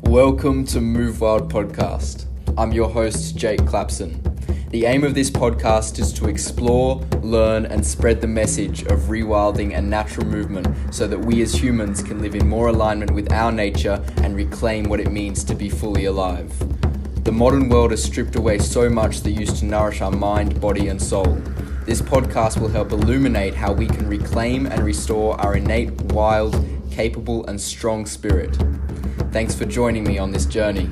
Welcome to Move Wild Podcast. I'm your host, Jake Clapson. The aim of this podcast is to explore, learn, and spread the message of rewilding and natural movement so that we as humans can live in more alignment with our nature and reclaim what it means to be fully alive. The modern world has stripped away so much that used to nourish our mind, body, and soul. This podcast will help illuminate how we can reclaim and restore our innate, wild, capable, and strong spirit. Thanks for joining me on this journey.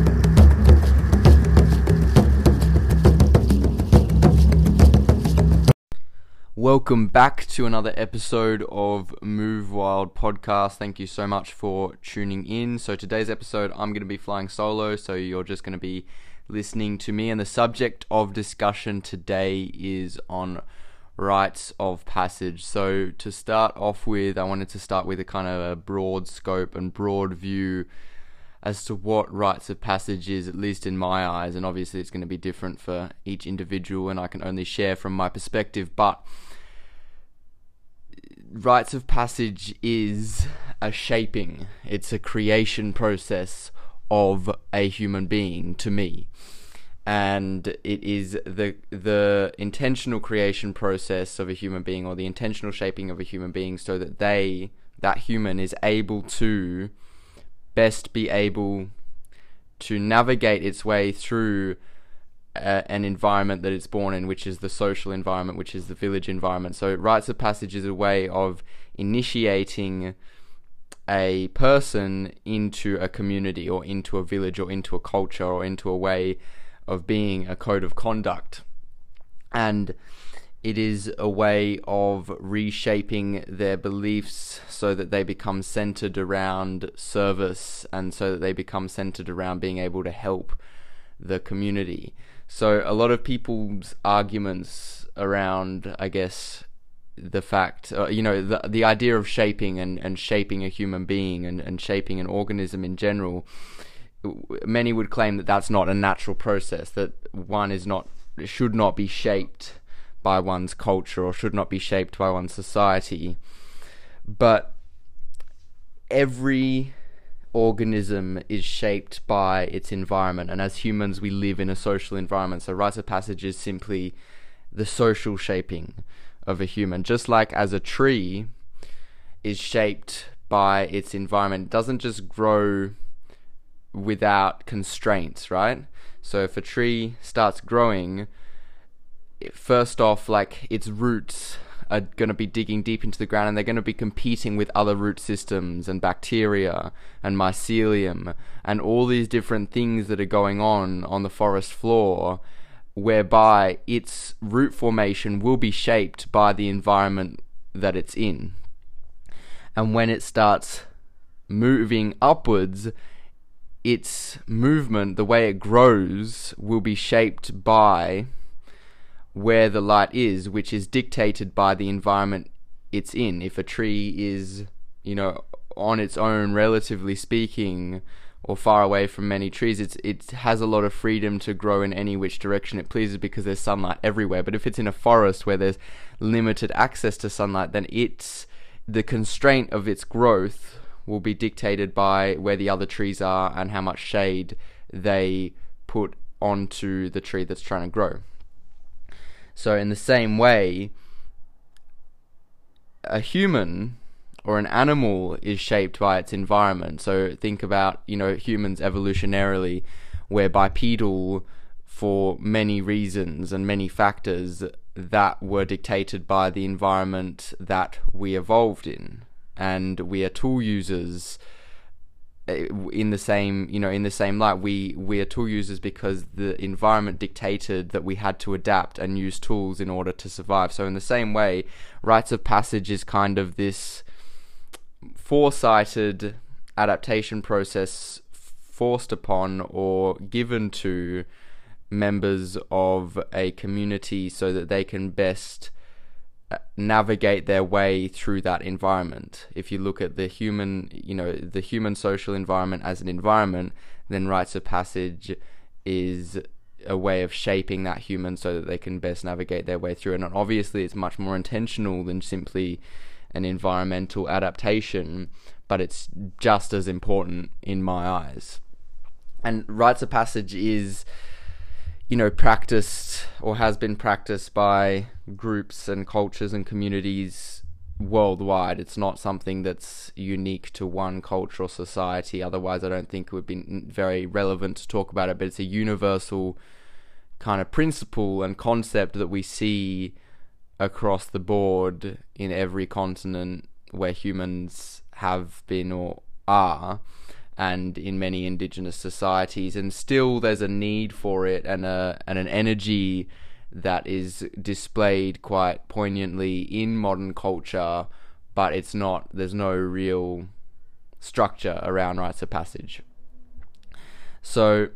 Welcome back to another episode of Move Wild Podcast. Thank you so much for tuning in. So today's episode, I'm going to be flying solo, so you're just going to be listening to me. And the subject of discussion today is on rites of passage. So to start off with, I wanted to start with a kind of a broad scope and broad view as to what rites of passage is, at least in my eyes, and obviously it's going to be different for each individual and I can only share from my perspective, but rites of passage is a shaping, it's a creation process of a human being to me. And it is the intentional creation process of a human being, or the intentional shaping of a human being, so that that human is able to best be able to navigate its way through an environment that it's born in, which is the social environment, which is the village environment. So rites of passage is a way of initiating a person into a community, or into a village, or into a culture, or into a way of being, a code of conduct. And it is a way of reshaping their beliefs so that they become centered around service, and so that they become centered around being able to help the community. So a lot of people's arguments around, I guess, the fact, the idea of shaping and shaping a human being and shaping an organism in general, many would claim that that's not a natural process, that one should not be shaped by one's culture, or should not be shaped by one's society. But every organism is shaped by its environment, and as humans we live in a social environment. So rites of passage is simply the social shaping of a human. Just like as a tree is shaped by its environment, it doesn't just grow without constraints, right? So if a tree starts growing, first off, like, its roots are going to be digging deep into the ground, and they're going to be competing with other root systems and bacteria and mycelium and all these different things that are going on the forest floor, whereby its root formation will be shaped by the environment that it's in. And when it starts moving upwards, its movement, the way it grows, will be shaped by where the light is, which is dictated by the environment it's in. If a tree is, on its own, relatively speaking, or far away from many trees, it has a lot of freedom to grow in any which direction it pleases, because there's sunlight everywhere. But if it's in a forest where there's limited access to sunlight, then the constraint of its growth will be dictated by where the other trees are and how much shade they put onto the tree that's trying to grow. So in the same way, a human or an animal is shaped by its environment. So think about, humans evolutionarily, we're bipedal for many reasons and many factors that were dictated by the environment that we evolved in. And we are tool users in the same light. We are tool users because the environment dictated that we had to adapt and use tools in order to survive. So in the same way, rites of passage is kind of this foresighted adaptation process forced upon or given to members of a community so that they can best navigate their way through that environment. If you look at the human social environment as an environment, then rites of passage is a way of shaping that human so that they can best navigate their way through it. And obviously it's much more intentional than simply an environmental adaptation, but it's just as important in my eyes. And rites of passage is, practiced or has been practiced by groups and cultures and communities worldwide. It's not something that's unique to one culture or society. Otherwise, I don't think it would be very relevant to talk about it. But it's a universal kind of principle and concept that we see across the board in every continent where humans have been or are, and in many indigenous societies. And still there's a need for it, and an energy that is displayed quite poignantly in modern culture, but there's no real structure around rites of passage. So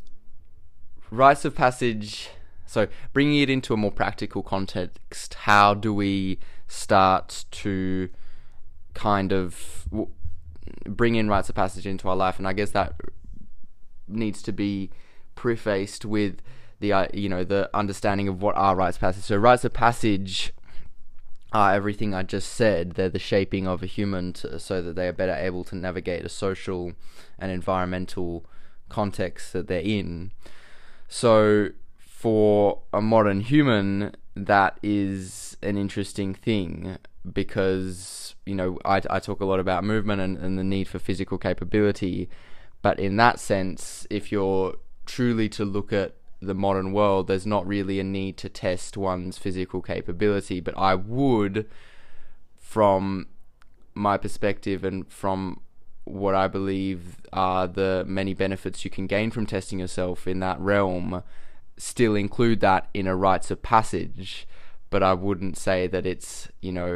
rites of passage, so bringing it into a more practical context, how do we start to kind of bring in rites of passage into our life? And I guess that needs to be prefaced with the understanding of what are rites of passage. So rites of passage are everything I just said. They're the shaping of a human so that they are better able to navigate a social and environmental context that they're in. So for a modern human, that is an interesting thing, because I talk a lot about movement and the need for physical capability, but in that sense, if you're truly to look at the modern world, there's not really a need to test one's physical capability. But I would, from my perspective and from what I believe are the many benefits you can gain from testing yourself in that realm, still include that in a rites of passage. But I wouldn't say that it's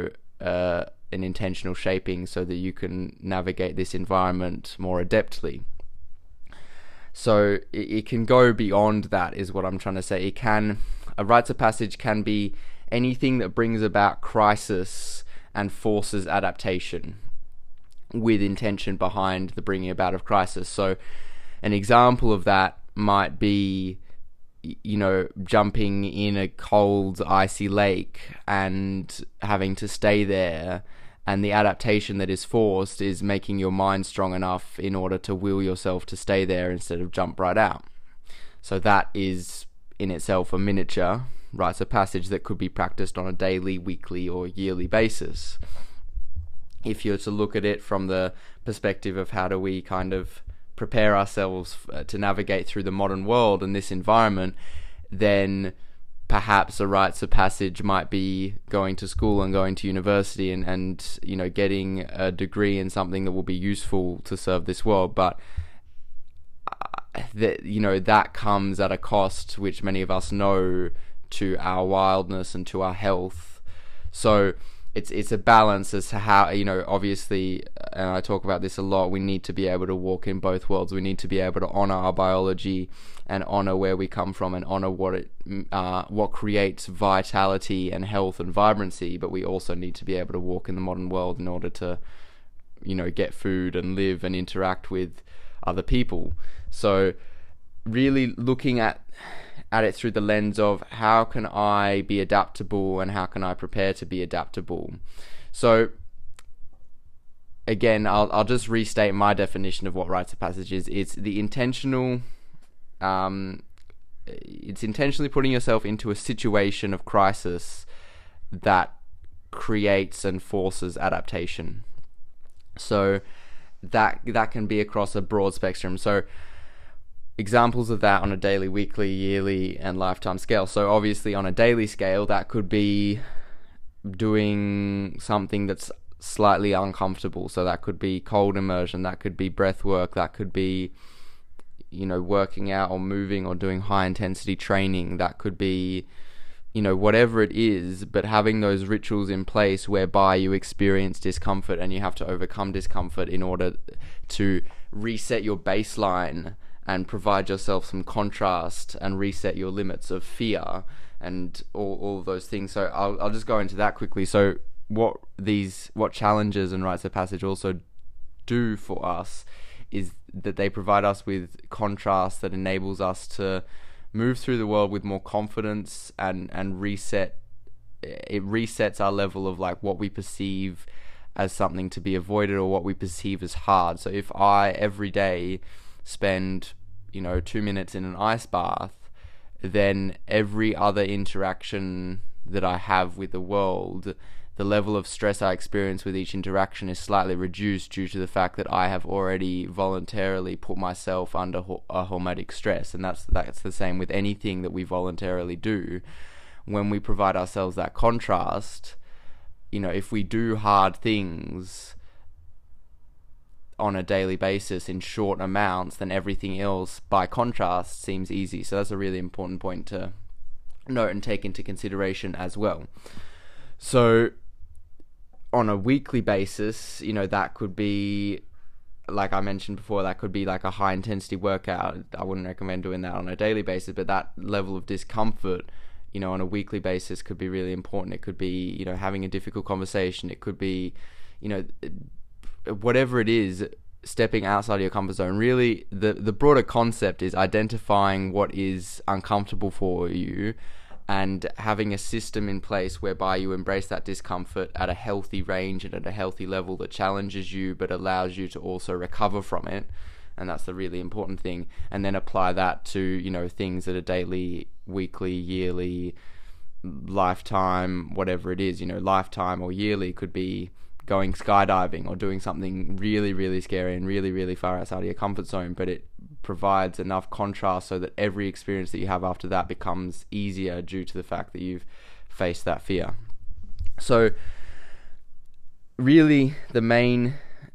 an intentional shaping so that you can navigate this environment more adeptly. So it can go beyond that, is what I'm trying to say. A rites of passage can be anything that brings about crisis and forces adaptation with intention behind the bringing about of crisis. So an example of that might be, jumping in a cold, icy lake and having to stay there, and the adaptation that is forced is making your mind strong enough in order to will yourself to stay there instead of jump right out. So that is in itself a miniature rites of passage that could be practiced on a daily, weekly, or yearly basis. If you're to look at it from the perspective of how do we kind of prepare ourselves to navigate through the modern world and this environment, then perhaps a rites of passage might be going to school and going to university and getting a degree in something that will be useful to serve this world. But that comes at a cost, which many of us know, to our wildness and to our health. So it's a balance as to how, obviously, and I talk about this a lot, we need to be able to walk in both worlds. We need to be able to honor our biology and honor where we come from and honor what creates vitality and health and vibrancy. But we also need to be able to walk in the modern world in order to, get food and live and interact with other people. So really looking at it through the lens of how can I be adaptable and how can I prepare to be adaptable. So again, I'll just restate my definition of what rites of passage is. It's the intentional, it's intentionally putting yourself into a situation of crisis that creates and forces adaptation. So that can be across a broad spectrum. So examples of that on a daily, weekly, yearly, and lifetime scale. So obviously on a daily scale, that could be doing something that's slightly uncomfortable. So that could be cold immersion, that could be breath work, that could be, working out or moving or doing high intensity training, that could be, whatever it is, but having those rituals in place whereby you experience discomfort and you have to overcome discomfort in order to reset your baseline and provide yourself some contrast and reset your limits of fear and all of those things. So I'll just go into that quickly. So what challenges and rites of passage also do for us is that they provide us with contrast that enables us to move through the world with more confidence and reset. It resets our level of like what we perceive as something to be avoided or what we perceive as hard. So if I every day spend 2 minutes in an ice bath, then every other interaction that I have with the world, the level of stress I experience with each interaction is slightly reduced due to the fact that I have already voluntarily put myself under a hormetic stress. And that's the same with anything that we voluntarily do. When we provide ourselves that contrast, if we do hard things on a daily basis in short amounts, then everything else by contrast seems easy. So that's a really important point to note and take into consideration as well. So on a weekly basis, that could be, like I mentioned before, that could be like a high intensity workout. I wouldn't recommend doing that on a daily basis, but that level of discomfort, on a weekly basis could be really important. It could be, having a difficult conversation. It could be, whatever it is, stepping outside of your comfort zone. Really, the broader concept is identifying what is uncomfortable for you and having a system in place whereby you embrace that discomfort at a healthy range and at a healthy level that challenges you but allows you to also recover from it. And that's the really important thing. And then apply that to, things that are daily, weekly, yearly, lifetime, whatever it is. Lifetime or yearly could be going skydiving or doing something really, really scary and really, really far outside of your comfort zone, but it provides enough contrast so that every experience that you have after that becomes easier due to the fact that you've faced that fear. So really the main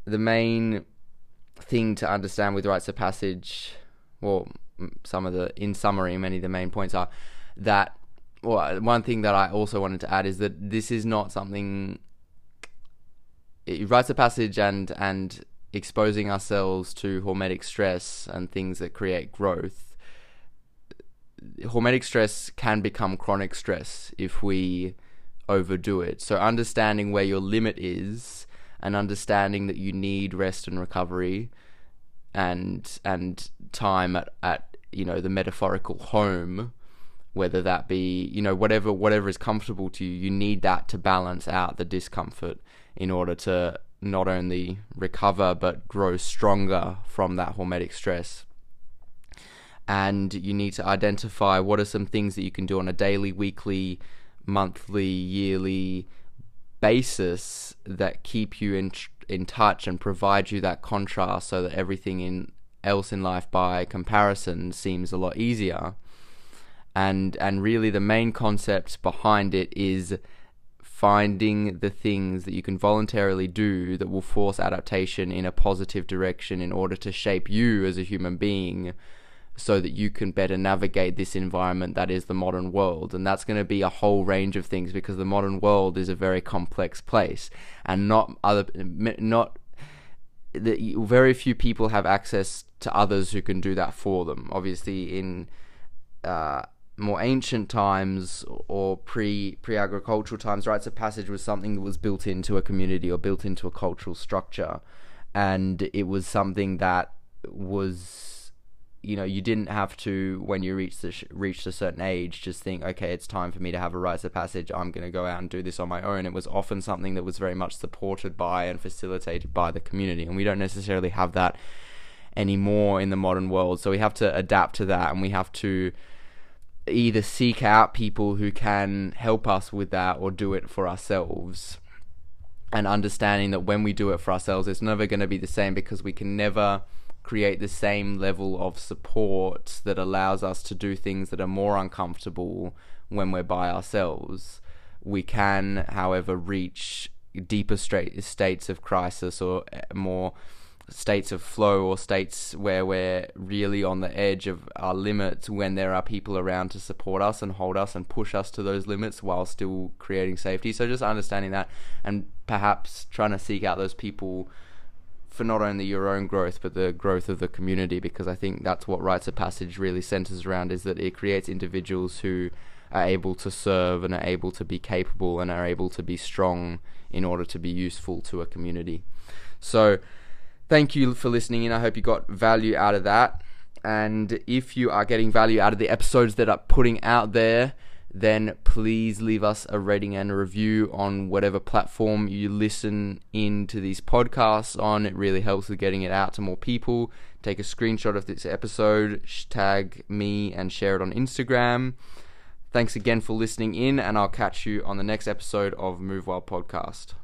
thing to understand with rites of passage, in summary, many of the main points are that, one thing that I also wanted to add is that this is not something, rites of passage and exposing ourselves to hormetic stress and things that create growth. Hormetic stress can become chronic stress if we overdo it. So understanding where your limit is and understanding that you need rest and recovery and time at the metaphorical home, whether that be whatever is comfortable to you, you need that to balance out the discomfort in order to not only recover but grow stronger from that hormetic stress. And you need to identify what are some things that you can do on a daily, weekly, monthly, yearly basis that keep you in touch and provide you that contrast so that everything else in life by comparison seems a lot easier. And really the main concept behind it is finding the things that you can voluntarily do that will force adaptation in a positive direction in order to shape you as a human being so that you can better navigate this environment that is the modern world. And that's going to be a whole range of things, because the modern world is a very complex place, and very few people have access to others who can do that for them. Obviously in more ancient times or pre-agricultural times, rites of passage was something that was built into a community or built into a cultural structure, and it was something that was, you didn't have to, when you reached a certain age, just think, okay, it's time for me to have a rites of passage, I'm going to go out and do this on my own. It was often something that was very much supported by and facilitated by the community, and we don't necessarily have that anymore in the modern world. So we have to adapt to that, and we have to either seek out people who can help us with that or do it for ourselves. And understanding that when we do it for ourselves, it's never going to be the same, because we can never create the same level of support that allows us to do things that are more uncomfortable when we're by ourselves. We can, however, reach deeper states of crisis or more states of flow, or states where we're really on the edge of our limits, when there are people around to support us and hold us and push us to those limits while still creating safety. So just understanding that, and perhaps trying to seek out those people for not only your own growth but the growth of the community, because I think that's what rites of passage really centers around, is that it creates individuals who are able to serve and are able to be capable and are able to be strong in order to be useful to a community. So thank you for listening in. I hope you got value out of that. And if you are getting value out of the episodes that I'm putting out there, then please leave us a rating and a review on whatever platform you listen into these podcasts on. It really helps with getting it out to more people. Take a screenshot of this episode, tag me, and share it on Instagram. Thanks again for listening in, and I'll catch you on the next episode of Move Wild Podcast.